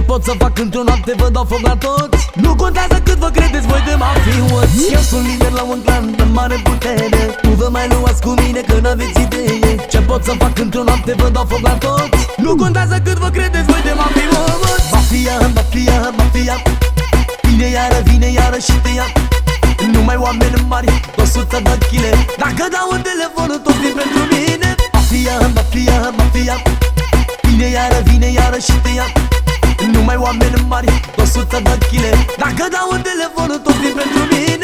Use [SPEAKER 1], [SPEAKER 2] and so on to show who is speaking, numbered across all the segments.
[SPEAKER 1] pot să fac într-o noapte, vă dau foc la toți. Nu contează cât vă credeți voi de mafioți. Eu sunt lider la un clan de mare putere. Nu vă mai luați cu mine că n-aveți idee. Ce pot să fac într-o noapte, vă dau foc la toți. Nu contează cât vă credeți voi de mafioți. Mafia, mafia, mafia, vine iară și te ia. Numai oameni mari, 100 de chile. Dacă dau un telefon, toți vin pentru mine. Mafia, mafia, mafia, vine iară și te ia. Numai oameni mari, 100 de chile. Dacă dau un telefon, toți vin pentru mine.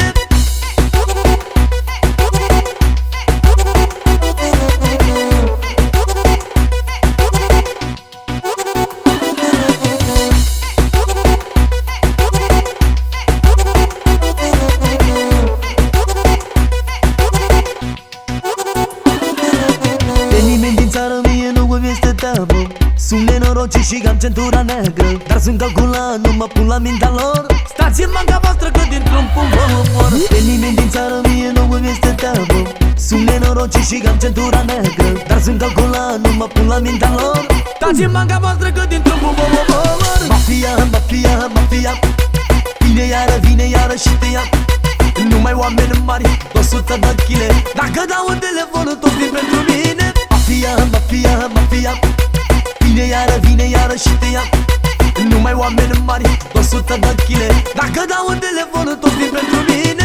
[SPEAKER 2] Sunt nenorocit și am centura neagră, dar sunt calculat, nu mă pun la mintea lor.
[SPEAKER 1] Stați în banca voastră că dintr-un punct vă omor.
[SPEAKER 2] Pe nimeni din țară mie nu îmi este teabă. Sunt nenorocit și am centura neagră, dar sunt calculat, nu mă pun la mintea lor.
[SPEAKER 1] Stați în banca voastră că dintr-un punct vă omor.
[SPEAKER 2] Mafia, mafia, mafia, vine iară și te ia. Numai oameni mari, 100 de chile.
[SPEAKER 1] Dacă dau un telefon, toți vin pentru mine.
[SPEAKER 2] Mafia, mafia, mafia, vine iară și te ia. Numai oameni mari, 100 de chile.
[SPEAKER 1] Dacă dau un telefon, toți vin pentru mine.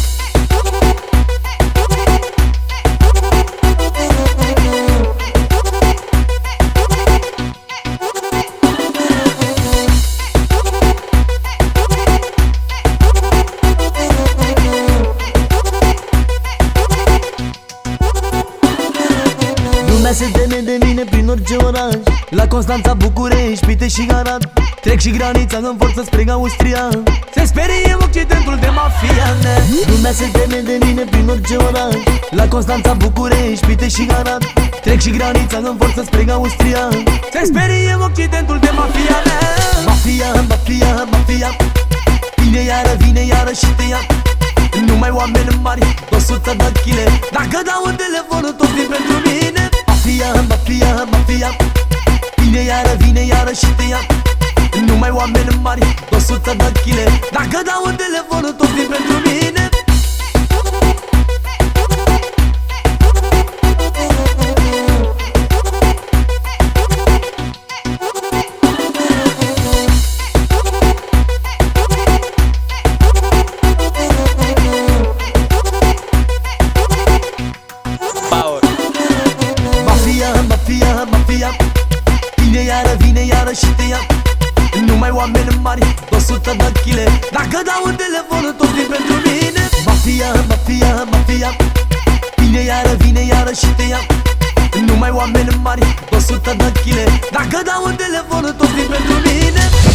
[SPEAKER 2] Lumea se teme de mine prin orice oraș. La Constanța, București, Pitești și Arad. Trec și granița în forță spre Austria.
[SPEAKER 1] Se sperie Occidentul de mafia.
[SPEAKER 2] Lumea se teme de mine prin orice oraș. La Constanța, București, Pitești și Arad. Trec și granița în forță spre Austria.
[SPEAKER 1] Se sperie Occidentul de mafia.
[SPEAKER 2] Mafia, mafia, mafia, vine iară și te ia. Numai oameni mari, 100 de chile.
[SPEAKER 1] Dacă dau un telefon, toți vin pentru mine.
[SPEAKER 2] Mafia, mafia, mafia, vine iară și te ia. Numai oameni mari, 100 de chile.
[SPEAKER 1] Dacă dau un telefon, toți vin pentru mine.
[SPEAKER 2] Vine iară și te ia. Numai oameni mari, 100 de chile.
[SPEAKER 1] Dacă dau un telefon, toți vin pentru mine.
[SPEAKER 2] Mafia, mafia, mafia, vine iară și te ia. Numai oameni mari, 100 de chile.
[SPEAKER 1] Dacă dau un telefon, toți vin pentru mine.